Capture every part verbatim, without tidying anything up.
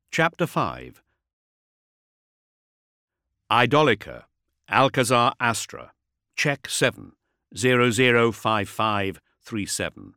Chapter five. Idolica, Alcazar Astra, Check seven, zero zero five five three seven.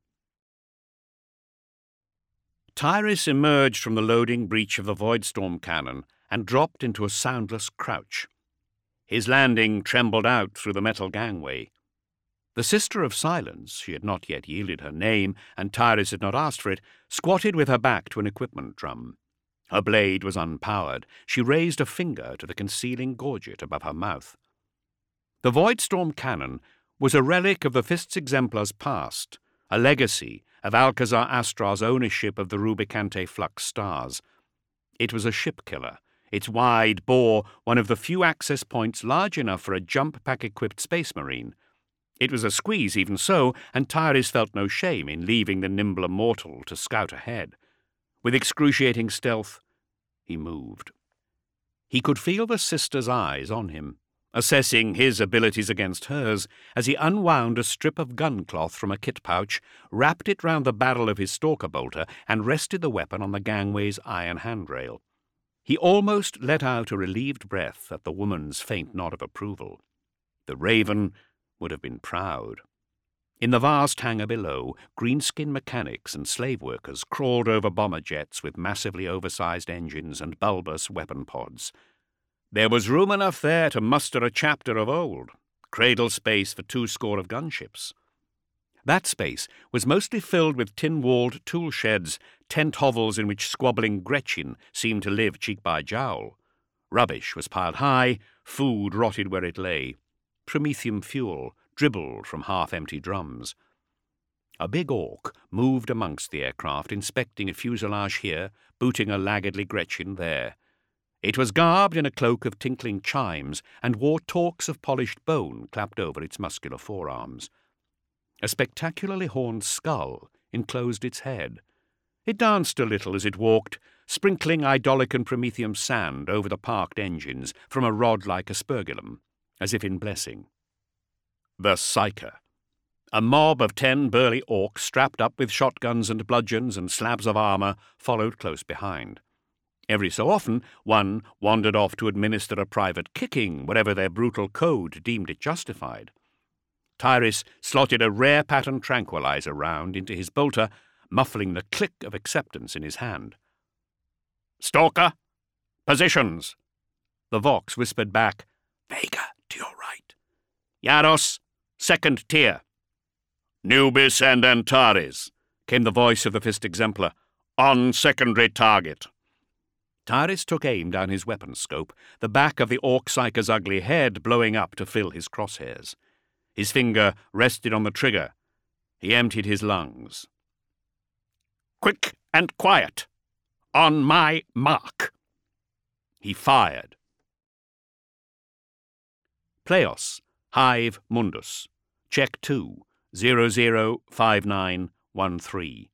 Tyrus emerged from the loading breech of the Voidstorm cannon and dropped into a soundless crouch. His landing trembled out through the metal gangway. The Sister of Silence, she had not yet yielded her name, and Tyrus had not asked for it, squatted with her back to an equipment drum. Her blade was unpowered. She raised a finger to the concealing gorget above her mouth. The Voidstorm cannon was a relic of the Fist's Exemplar's past, a legacy of Alcazar Astra's ownership of the Rubicante Flux stars. It was a ship-killer. Its wide bore one of the few access points large enough for a jump-pack-equipped space marine. It was a squeeze even so, and Tyrus felt no shame in leaving the nimbler mortal to scout ahead. With excruciating stealth, he moved. He could feel the sister's eyes on him, assessing his abilities against hers as he unwound a strip of gun cloth from a kit pouch, wrapped it round the barrel of his stalker bolter, and rested the weapon on the gangway's iron handrail. He almost let out a relieved breath at the woman's faint nod of approval. The Raven would have been proud. In the vast hangar below, greenskin mechanics and slave workers crawled over bomber jets with massively oversized engines and bulbous weapon pods. There was room enough there to muster a chapter of old, cradle space for two score of gunships. That space was mostly filled with tin-walled tool sheds, tent hovels in which squabbling Gretchen seemed to live cheek by jowl. Rubbish was piled high, food rotted where it lay. Promethium fuel dribbled from half-empty drums. A big orc moved amongst the aircraft, inspecting a fuselage here, booting a laggardly Gretchen there. It was garbed in a cloak of tinkling chimes and wore torques of polished bone clapped over its muscular forearms. A spectacularly horned skull enclosed its head. It danced a little as it walked, sprinkling Idolican Promethium sand over the parked engines from a rod like aspergillum, as if in blessing. The Psyker. A mob of ten burly orcs strapped up with shotguns and bludgeons and slabs of armour followed close behind. Every so often, one wandered off to administer a private kicking wherever their brutal code deemed it justified. Tyrus slotted a rare-pattern tranquilizer round into his bolter, muffling the click of acceptance in his hand. "Stalker! Positions!" The Vox whispered back, "Vega, to your right." "Yaros, second tier." "Nubis and Antares," came the voice of the Fist Exemplar. "On secondary target." Tyrus took aim down his weapon scope, the back of the Orc Psyker's ugly head blowing up to fill his crosshairs. His finger rested on the trigger. He emptied his lungs. "Quick and quiet. On my mark." He fired. Pleios, Hive Mundus, Check two, zero zero five nine one three.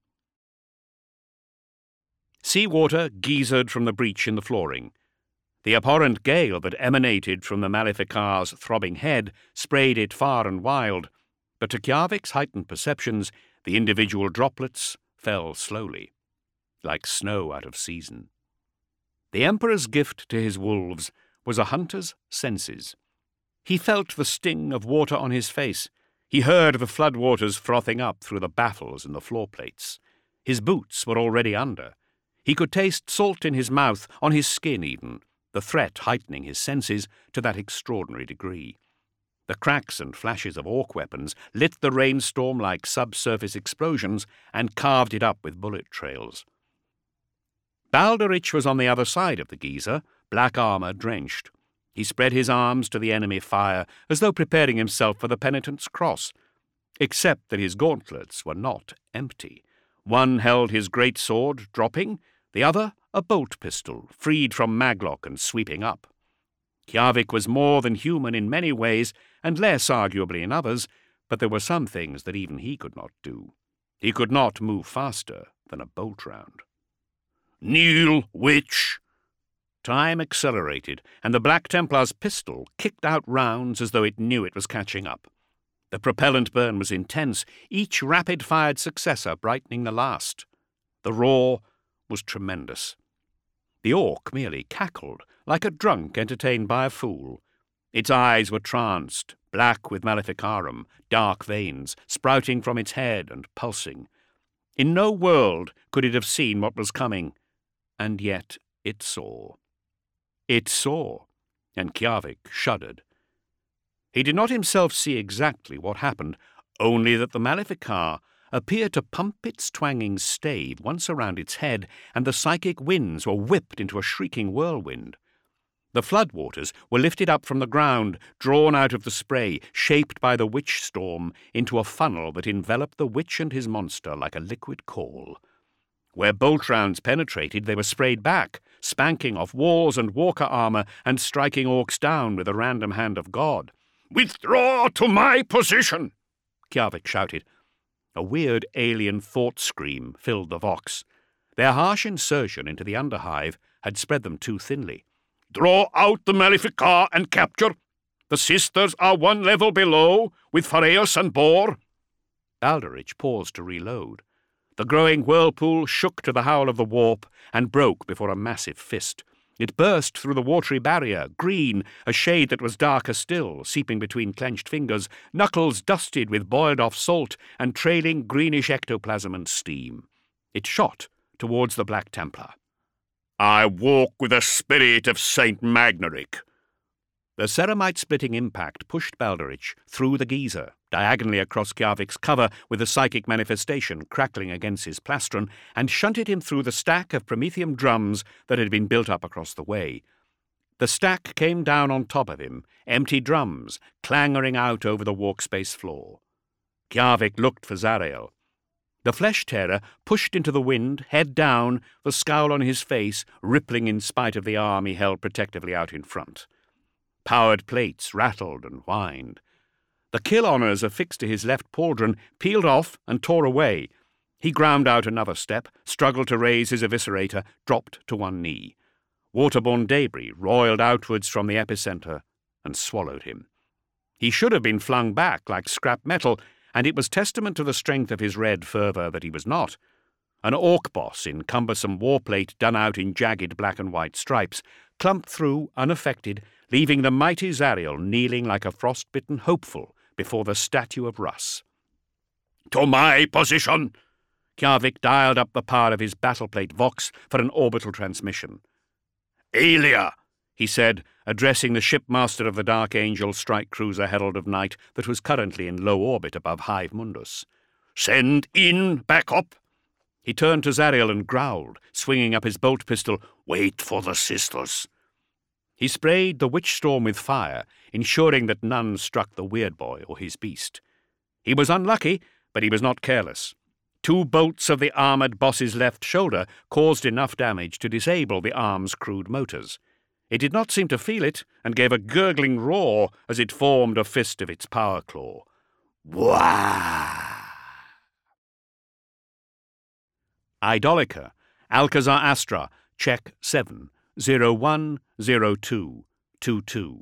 Seawater geysered from the breach in the flooring. The abhorrent gale that emanated from the Maleficar's throbbing head sprayed it far and wild, but to Kjavik's heightened perceptions, the individual droplets fell slowly, like snow out of season. The Emperor's gift to his wolves was a hunter's senses. He felt the sting of water on his face. He heard the floodwaters frothing up through the baffles and the floor plates. His boots were already under. He could taste salt in his mouth, on his skin even, the threat heightening his senses to that extraordinary degree. The cracks and flashes of orc weapons lit the rainstorm like subsurface explosions and carved it up with bullet trails. Balderich was on the other side of the geyser, black armour drenched. He spread his arms to the enemy fire as though preparing himself for the penitent's cross, except that his gauntlets were not empty. One held his great sword, dropping, the other a bolt pistol, freed from maglock and sweeping up. Kjavik was more than human in many ways, and less arguably in others, but there were some things that even he could not do. He could not move faster than a bolt round. "Kneel, witch!" Time accelerated, and the Black Templar's pistol kicked out rounds as though it knew it was catching up. The propellant burn was intense, each rapid-fired successor brightening the last. The roar was tremendous. The orc merely cackled, like a drunk entertained by a fool. Its eyes were tranced, black with maleficarum, dark veins sprouting from its head and pulsing. In no world could it have seen what was coming, and yet it saw. It saw, and Kjavik shuddered. He did not himself see exactly what happened, only that the maleficar appeared to pump its twanging stave once around its head, and the psychic winds were whipped into a shrieking whirlwind. The floodwaters were lifted up from the ground, drawn out of the spray, shaped by the witch storm into a funnel that enveloped the witch and his monster like a liquid caul. Where bolt rounds penetrated, they were sprayed back, spanking off walls and walker armour and striking orcs down with the random hand of God. "Withdraw to my position!" Kjavik shouted. A weird alien thought scream filled the vox. Their harsh insertion into the underhive had spread them too thinly. "Draw out the maleficar and capture! The sisters are one level below, with Phareus and Bor." Balderich paused to reload. The growing whirlpool shook to the howl of the warp and broke before a massive fist. It burst through the watery barrier, green, a shade that was darker still, seeping between clenched fingers, knuckles dusted with boiled-off salt and trailing greenish ectoplasm and steam. It shot towards the Black Templar. "I walk with the spirit of Saint Magneric." The ceramite-splitting impact pushed Balderich through the geyser, diagonally across Kjavik's cover with the psychic manifestation crackling against his plastron, and shunted him through the stack of promethium drums that had been built up across the way. The stack came down on top of him, empty drums clangoring out over the walkspace floor. Kjavik looked for Zariel. The flesh-tearer pushed into the wind, head down, the scowl on his face rippling in spite of the arm he held protectively out in front. Powered plates rattled and whined. The kill honours affixed to his left pauldron peeled off and tore away. He ground out another step, struggled to raise his eviscerator, dropped to one knee. Waterborne debris roiled outwards from the epicentre and swallowed him. He should have been flung back like scrap metal, and it was testament to the strength of his red fervour that he was not. An orc boss in cumbersome warplate done out in jagged black and white stripes clumped through, unaffected, leaving the mighty Zariel kneeling like a frost-bitten hopeful before the statue of Russ. "To my position!" Kjavik dialed up the power of his battleplate Vox for an orbital transmission. "Aelia," he said, addressing the shipmaster of the Dark Angel strike cruiser Herald of Night that was currently in low orbit above Hive Mundus. "Send in backup." He turned to Zariel and growled, swinging up his bolt pistol, "Wait for the sisters." He sprayed the witch storm with fire, ensuring that none struck the weird boy or his beast. He was unlucky, but he was not careless. Two bolts of the armoured boss's left shoulder caused enough damage to disable the arm's crude motors. It did not seem to feel it, and gave a gurgling roar as it formed a fist of its power claw. Wah! Idolica, Alcazar Astra, check seven, zero one zero two two two.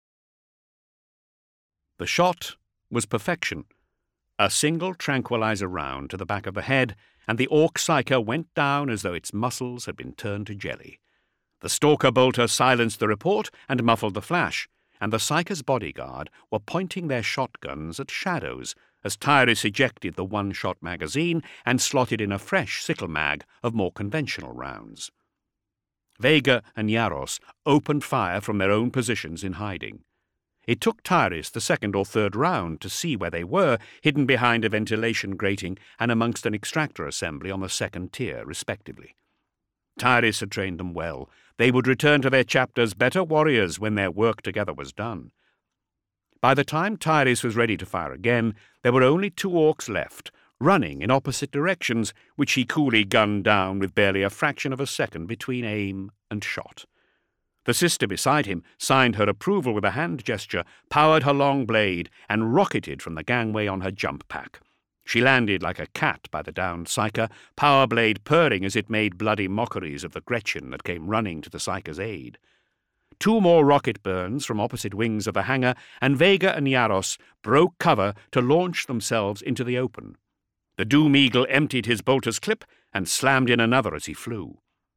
The shot was perfection. A single tranquilizer round to the back of the head, and the orc psyker went down as though its muscles had been turned to jelly. The stalker bolter silenced the report and muffled the flash, and the psyker's bodyguard were pointing their shotguns at shadows as Tyrus ejected the one-shot magazine and slotted in a fresh sickle mag of more conventional rounds. Vega and Yaros opened fire from their own positions in hiding. It took Tyrus the second or third round to see where they were, hidden behind a ventilation grating and amongst an extractor assembly on the second tier, respectively. Tyrus had trained them well. They would return to their chapters better warriors when their work together was done. By the time Tyrus was ready to fire again, there were only two orcs left, running in opposite directions, which he coolly gunned down with barely a fraction of a second between aim and shot. The sister beside him signed her approval with a hand gesture, powered her long blade, and rocketed from the gangway on her jump pack. She landed like a cat by the downed psyker, power blade purring as it made bloody mockeries of the Gretchen that came running to the psyker's aid. Two more rocket burns from opposite wings of the hangar, and Vega and Yaros broke cover to launch themselves into the open. The Doom Eagle emptied his bolter's clip and slammed in another as he flew.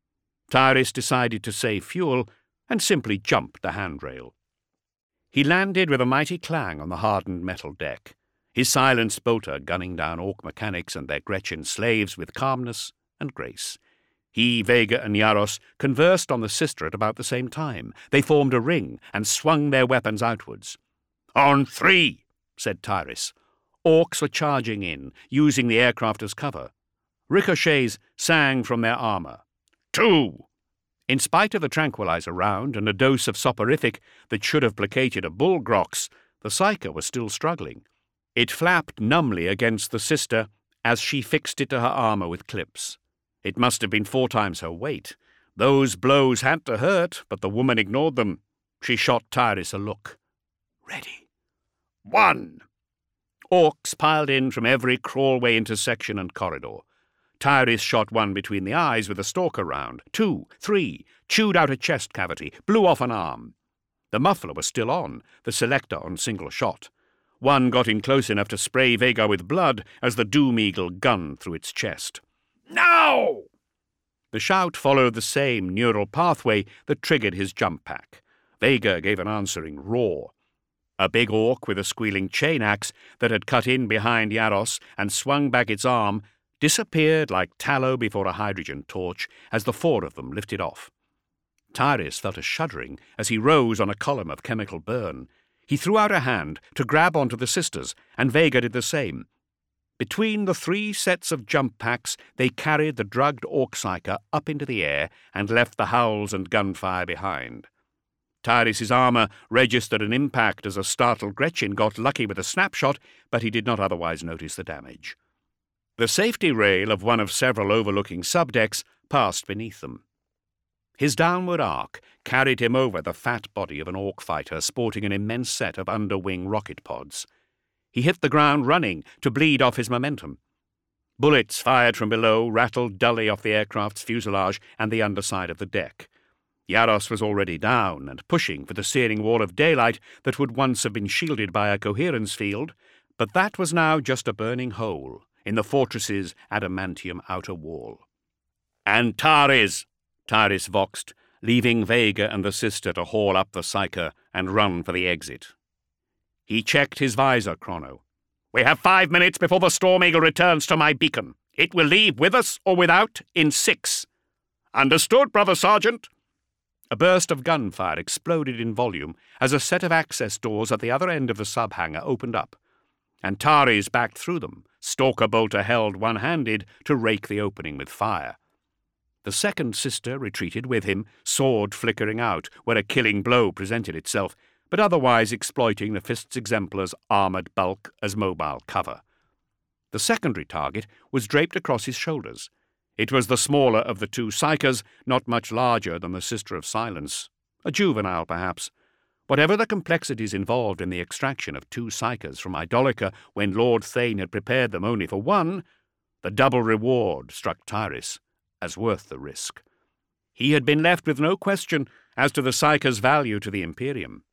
Tyrus decided to save fuel and simply jumped the handrail. He landed with a mighty clang on the hardened metal deck, his silenced bolter gunning down orc mechanics and their Gretchen slaves with calmness and grace. He, Vega, and Yaros conversed on the sister at about the same time. They formed a ring and swung their weapons outwards. "On three," said Tyrus. Orcs were charging in, using the aircraft as cover. Ricochets sang from their armour. "Two." In spite of the tranquilizer round and a dose of soporific that should have placated a bull grox, the Psyker was still struggling. It flapped numbly against the sister as she fixed it to her armour with clips. It must have been four times her weight. Those blows had to hurt, but the woman ignored them. She shot Tyrus a look. "Ready." "One." Orcs piled in from every crawlway intersection and corridor. Tyrus shot one between the eyes with a stalker round. Two, three, chewed out a chest cavity, blew off an arm. The muffler was still on, the selector on single shot. One got in close enough to spray Vega with blood as the Doom Eagle gunned through its chest. "Now!" The shout followed the same neural pathway that triggered his jump pack. Vega gave an answering roar. A big orc with a squealing chain axe that had cut in behind Yaros and swung back its arm disappeared like tallow before a hydrogen torch as the four of them lifted off. Tyrus felt a shuddering as he rose on a column of chemical burn. He threw out a hand to grab onto the sisters, and Vega did the same. Between the three sets of jump packs, they carried the drugged orc psyker up into the air and left the howls and gunfire behind. Tyrus's armour registered an impact as a startled Gretchen got lucky with a snapshot, but he did not otherwise notice the damage. The safety rail of one of several overlooking subdecks passed beneath them. His downward arc carried him over the fat body of an orc fighter sporting an immense set of underwing rocket pods. He hit the ground running to bleed off his momentum. Bullets fired from below rattled dully off the aircraft's fuselage and the underside of the deck. Yaros was already down and pushing for the searing wall of daylight that would once have been shielded by a coherence field, but that was now just a burning hole in the fortress's adamantium outer wall. "Antares!" Tyrus voxed, leaving Vega and the sister to haul up the Psyker and run for the exit. He checked his visor chrono. "We have five minutes before the Storm Eagle returns to my beacon. It will leave with us or without in six." "Understood, Brother Sergeant." A burst of gunfire exploded in volume as a set of access doors at the other end of the sub-hangar opened up. Antares backed through them, Stalker Bolter held one-handed to rake the opening with fire. The second sister retreated with him, sword flickering out where a killing blow presented itself, but otherwise exploiting the Fist's Exemplar's armoured bulk as mobile cover. The secondary target was draped across his shoulders. It was the smaller of the two Psykers, not much larger than the Sister of Silence. A juvenile, perhaps. Whatever the complexities involved in the extraction of two Psykers from Idolica when Lord Thane had prepared them only for one, the double reward struck Tyrus as worth the risk. He had been left with no question as to the Psyker's value to the Imperium.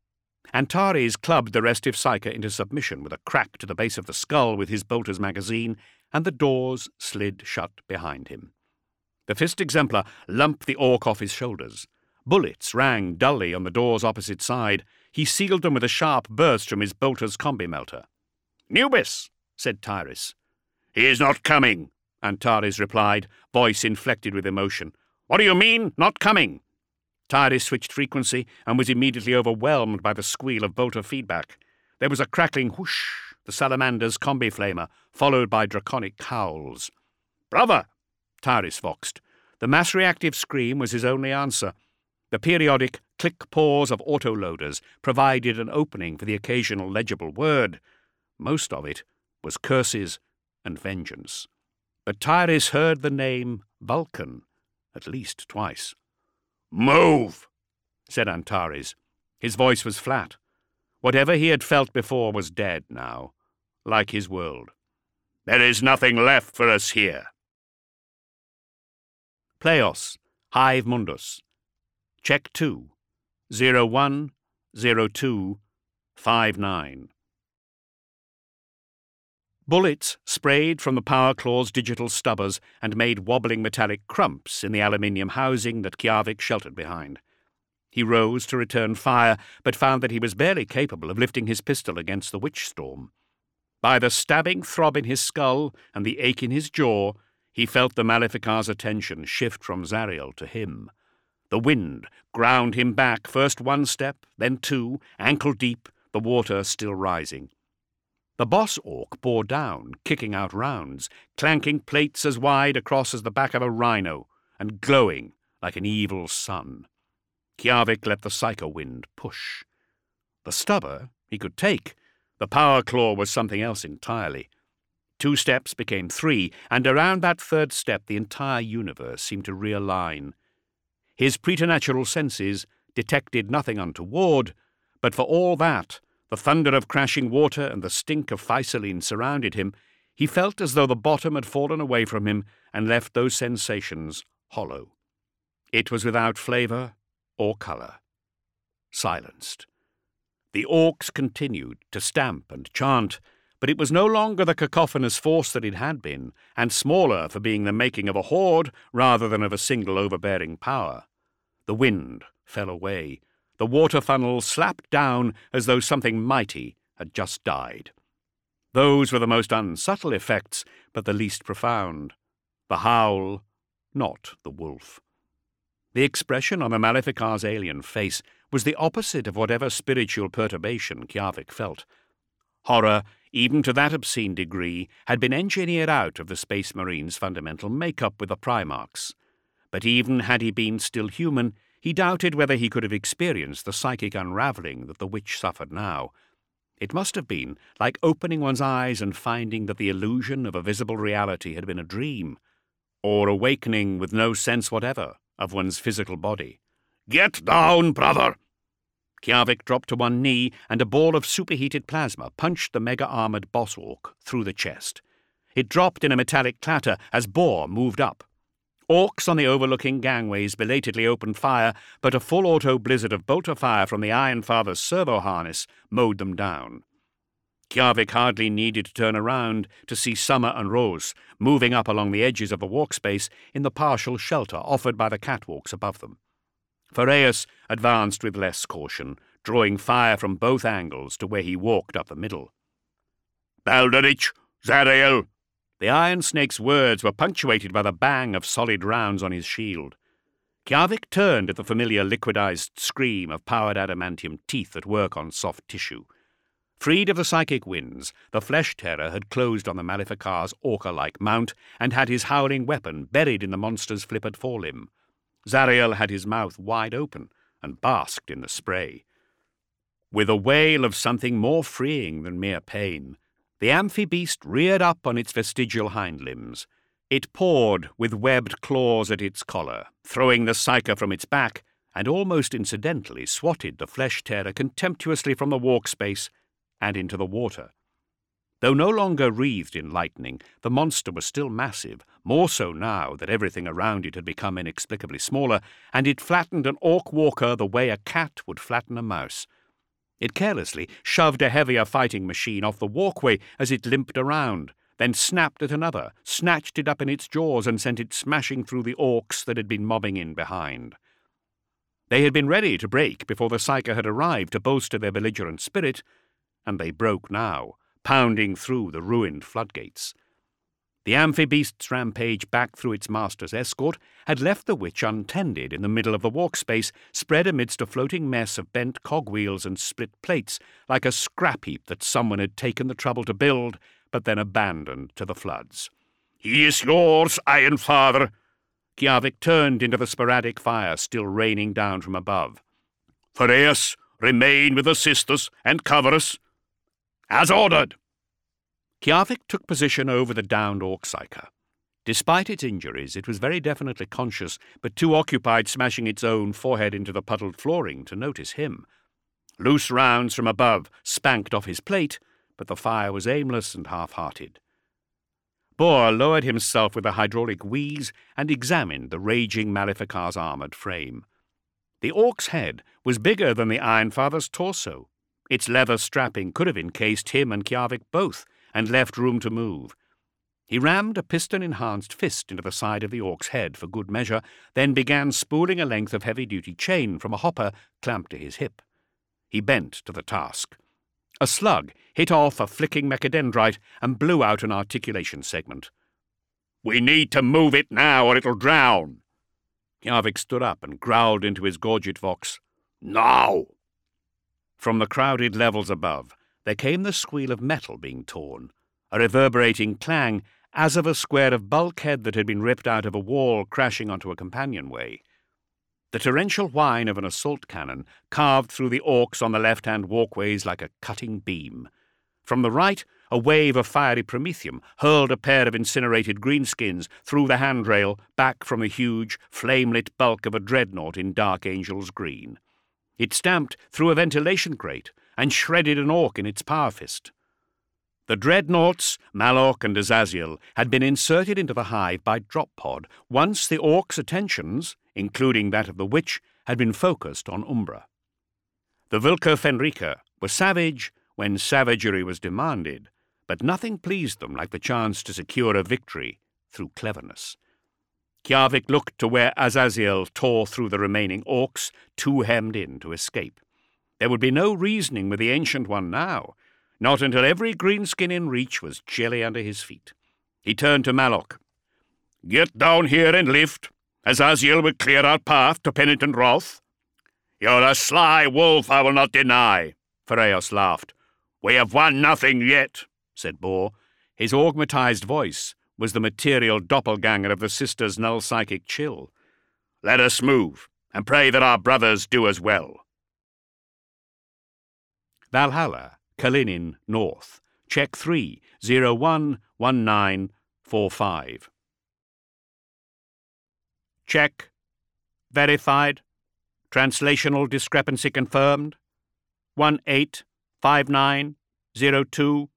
Antares clubbed the restive Psyker into submission with a crack to the base of the skull with his bolter's magazine, and the doors slid shut behind him. The Fist Exemplar lumped the orc off his shoulders. Bullets rang dully on the door's opposite side. He sealed them with a sharp burst from his bolter's combi melter. "Nubis," said Tyrus. "He is not coming," Antares replied, voice inflected with emotion. "What do you mean, not coming?" Tyrus switched frequency and was immediately overwhelmed by the squeal of bolter feedback. There was a crackling whoosh, the salamander's combi flamer, followed by draconic howls. "Brother!" Tyrus voxed. The mass-reactive scream was his only answer. The periodic click-pause of autoloaders provided an opening for the occasional legible word. Most of it was curses and vengeance. But Tyrus heard the name Vulcan at least twice. "Move!" said Antares. His voice was flat. Whatever he had felt before was dead now, like his world. "There is nothing left for us here." Pleios, Hive Mundus. Check two, zero one, zero two, five nine. Bullets sprayed from the power claw's digital stubbers and made wobbling metallic crumps in the aluminium housing that Kiavik sheltered behind. He rose to return fire, but found that he was barely capable of lifting his pistol against the witch storm. By the stabbing throb in his skull and the ache in his jaw, he felt the Maleficar's attention shift from Zariel to him. The wind ground him back, first one step, then two, ankle deep, the water still rising. The boss orc bore down, kicking out rounds, clanking plates as wide across as the back of a rhino, and glowing like an evil sun. Kiavik let the psycho wind push. The stubber he could take. The power claw was something else entirely. Two steps became three, and around that third step the entire universe seemed to realign. His preternatural senses detected nothing untoward, but for all that, the thunder of crashing water and the stink of Physaline surrounded him. He felt as though the bottom had fallen away from him and left those sensations hollow. It was without flavour or colour. Silenced. The orcs continued to stamp and chant, but it was no longer the cacophonous force that it had been, and smaller for being the making of a horde rather than of a single overbearing power. The wind fell away. The water funnel slapped down as though something mighty had just died. Those were the most unsubtle effects, but the least profound. The howl, not the wolf. The expression on the Maleficar's alien face was the opposite of whatever spiritual perturbation Kiavik felt. Horror, even to that obscene degree, had been engineered out of the Space Marine's fundamental makeup with the Primarchs. But even had he been still human, he doubted whether he could have experienced the psychic unravelling that the witch suffered now. It must have been like opening one's eyes and finding that the illusion of a visible reality had been a dream, or awakening with no sense whatever of one's physical body. "Get down, brother!" Kiavik dropped to one knee, and a ball of superheated plasma punched the mega-armoured boss orc through the chest. It dropped in a metallic clatter as Boar moved up. Orcs on the overlooking gangways belatedly opened fire, but a full-auto blizzard of bolter fire from the Iron Father's servo harness mowed them down. Kiavik hardly needed to turn around to see Summer and Rose moving up along the edges of the walkspace in the partial shelter offered by the catwalks above them. Phareus advanced with less caution, drawing fire from both angles to where he walked up the middle. "Balderich, Zariel!" The Iron Snake's words were punctuated by the bang of solid rounds on his shield. Kiavik turned at the familiar liquidized scream of powered adamantium teeth at work on soft tissue. Freed of the psychic winds, the flesh terror had closed on the Maleficar's orca-like mount and had his howling weapon buried in the monster's flippered forelimb. Zariel had his mouth wide open and basked in the spray. With a wail of something more freeing than mere pain, the amphibeast reared up on its vestigial hind limbs. It pawed with webbed claws at its collar, throwing the psyker from its back, and almost incidentally swatted the flesh-tearer contemptuously from the walkspace and into the water. Though no longer wreathed in lightning, the monster was still massive, more so now that everything around it had become inexplicably smaller, and it flattened an orc walker the way a cat would flatten a mouse. It carelessly shoved a heavier fighting machine off the walkway as it limped around, then snapped at another, snatched it up in its jaws and sent it smashing through the orcs that had been mobbing in behind. They had been ready to break before the psyker had arrived to bolster their belligerent spirit, and they broke now, pounding through the ruined floodgates. The amphibeast's rampage back through its master's escort had left the witch untended in the middle of the walkspace, spread amidst a floating mess of bent cogwheels and split plates, like a scrap heap that someone had taken the trouble to build, but then abandoned to the floods. "He is yours, Iron Father!" Kiavik turned into the sporadic fire still raining down from above. "Phareus, remain with the sisters and cover us." "As ordered!" Kiavik took position over the downed orc psyker. Despite its injuries, it was very definitely conscious, but too occupied smashing its own forehead into the puddled flooring to notice him. Loose rounds from above spanked off his plate, but the fire was aimless and half-hearted. Boar lowered himself with a hydraulic wheeze and examined the raging Maleficar's armoured frame. The orc's head was bigger than the Iron Father's torso. Its leather strapping could have encased him and Kiavik both, and left room to move. He rammed a piston-enhanced fist into the side of the orc's head for good measure, then began spooling a length of heavy-duty chain from a hopper clamped to his hip. He bent to the task. A slug hit off a flicking mechadendrite and blew out an articulation segment. "We need to move it now, or it'll drown." Kjavik stood up and growled into his gorget vox, "Now!" From the crowded levels above, there came the squeal of metal being torn, a reverberating clang as of a square of bulkhead that had been ripped out of a wall crashing onto a companionway. The torrential whine of an assault cannon carved through the orcs on the left-hand walkways like a cutting beam. From the right, a wave of fiery promethium hurled a pair of incinerated greenskins through the handrail back from the huge, flame-lit bulk of a dreadnought in Dark Angel's green. It stamped through a ventilation grate and shredded an orc in its power fist. The dreadnoughts, Malok and Azaziel, had been inserted into the hive by drop pod once the orcs' attentions, including that of the witch, had been focused on Umbra. The Vilka Fenrika were savage when savagery was demanded, but nothing pleased them like the chance to secure a victory through cleverness. Kjavik looked to where Azaziel tore through the remaining orcs, too hemmed in to escape. There would be no reasoning with the Ancient One now, not until every greenskin in reach was chilly under his feet. He turned to Malok. "Get down here and lift. Azaziel will clear our path to penitent wrath." "You're a sly wolf, I will not deny," Phareos laughed. "We have won nothing yet," said Bor. His augmatized voice was the material doppelganger of the sister's null psychic chill. "Let us move, and pray that our brothers do as well." Valhalla, Kalinin, North. Check three, zero one one nine four five. Check. Verified. Translational discrepancy confirmed. one eight five nine zero two.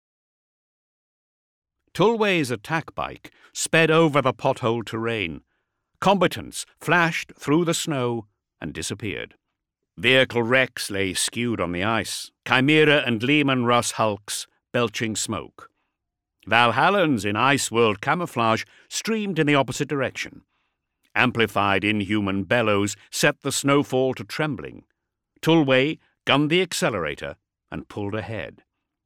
Tulway's attack bike sped over the pothole terrain. Combatants flashed through the snow and disappeared. Vehicle wrecks lay skewed on the ice, Chimera and Lehman Russ hulks belching smoke. Valhallans in ice world camouflage streamed in the opposite direction. Amplified inhuman bellows set the snowfall to trembling. Tulway gunned the accelerator and pulled ahead.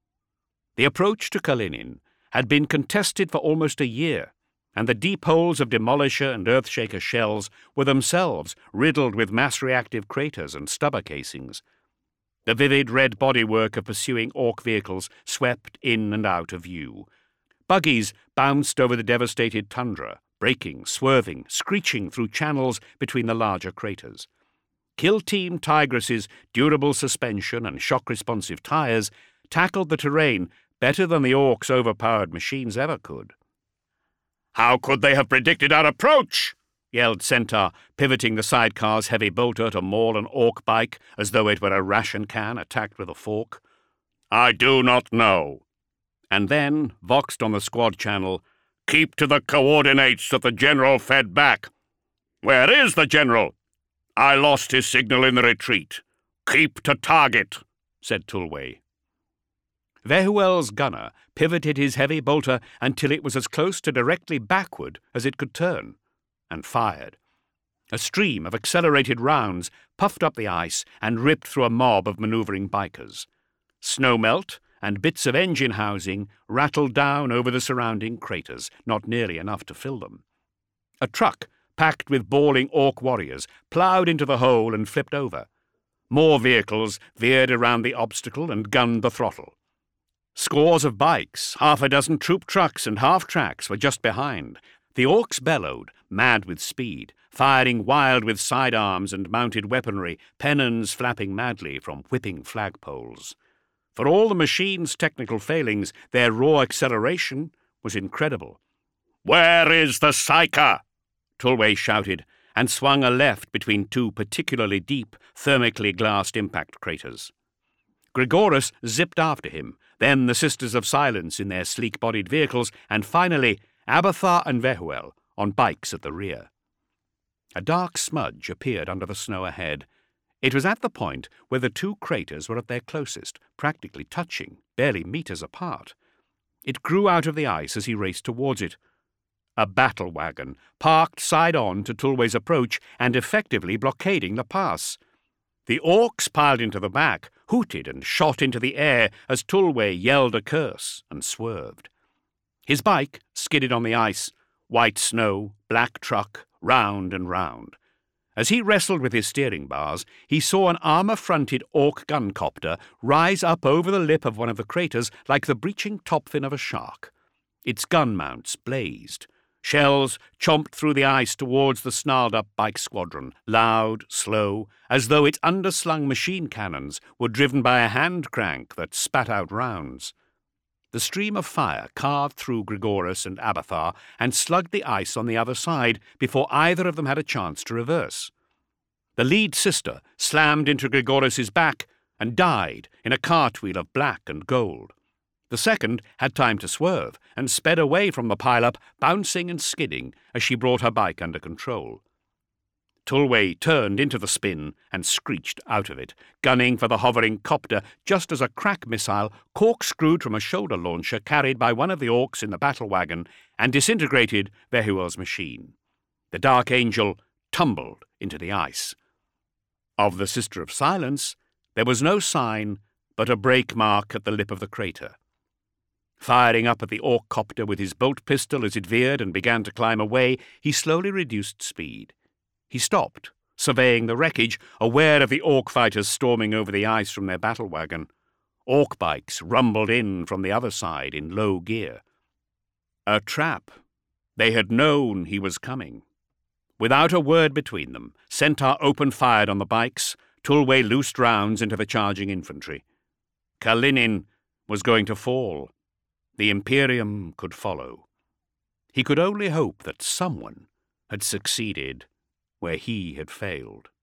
The approach to Kalinin had been contested for almost a year, and the deep holes of Demolisher and Earthshaker shells were themselves riddled with mass-reactive craters and stubber casings. The vivid red bodywork of pursuing orc vehicles swept in and out of view. Buggies bounced over the devastated tundra, braking, swerving, screeching through channels between the larger craters. Kill Team Tigress's durable suspension and shock-responsive tires tackled the terrain better than the orcs' overpowered machines ever could. "How could they have predicted our approach?" yelled Centaur, pivoting the sidecar's heavy bolter to maul an orc bike as though it were a ration can attacked with a fork. "I do not know." And then, voxed on the squad channel, "Keep to the coordinates that the General fed back." "Where is the General?" "I lost his signal in the retreat." "Keep to target," said Tulway. Vehuel's gunner pivoted his heavy bolter until it was as close to directly backward as it could turn, and fired. A stream of accelerated rounds puffed up the ice and ripped through a mob of manoeuvring bikers. Snowmelt and bits of engine housing rattled down over the surrounding craters, not nearly enough to fill them. A truck, packed with bawling orc warriors, ploughed into the hole and flipped over. More vehicles veered around the obstacle and gunned the throttle. Scores of bikes, half a dozen troop trucks and half-tracks were just behind. The orcs bellowed, mad with speed, firing wild with sidearms and mounted weaponry, pennons flapping madly from whipping flagpoles. For all the machine's technical failings, their raw acceleration was incredible. "Where is the Psyker?" Tulway shouted, and swung a left between two particularly deep, thermically glassed impact craters. Grigoris zipped after him, then the Sisters of Silence in their sleek-bodied vehicles, and finally Abathar and Vehuel on bikes at the rear. A dark smudge appeared under the snow ahead. It was at the point where the two craters were at their closest, practically touching, barely meters apart. It grew out of the ice as he raced towards it. A battle wagon, parked side-on to Tulway's approach and effectively blockading the pass. The orcs piled into the back, hooted and shot into the air as Tulway yelled a curse and swerved. His bike skidded on the ice, white snow, black truck, round and round. As he wrestled with his steering bars, he saw an armour-fronted orc guncopter rise up over the lip of one of the craters like the breaching top fin of a shark. Its gun mounts blazed. Shells chomped through the ice towards the snarled-up bike squadron, loud, slow, as though its underslung machine cannons were driven by a hand crank that spat out rounds. The stream of fire carved through Gregoris and Abathar and slugged the ice on the other side before either of them had a chance to reverse. The lead sister slammed into Gregoris's back and died in a cartwheel of black and gold. The second had time to swerve and sped away from the pile-up, bouncing and skidding as she brought her bike under control. Tulway turned into the spin and screeched out of it, gunning for the hovering copter just as a crack missile corkscrewed from a shoulder launcher carried by one of the orcs in the battle wagon and disintegrated Vehuel's machine. The Dark Angel tumbled into the ice. Of the Sister of Silence, there was no sign but a break mark at the lip of the crater. Firing up at the orc copter with his bolt pistol as it veered and began to climb away, he slowly reduced speed. He stopped, surveying the wreckage, aware of the orc fighters storming over the ice from their battle wagon. Orc bikes rumbled in from the other side in low gear. A trap. They had known he was coming. Without a word between them, Centaur open-fired on the bikes. Tulway loosed rounds into the charging infantry. Kalinin was going to fall. The Imperium could follow. He could only hope that someone had succeeded where he had failed.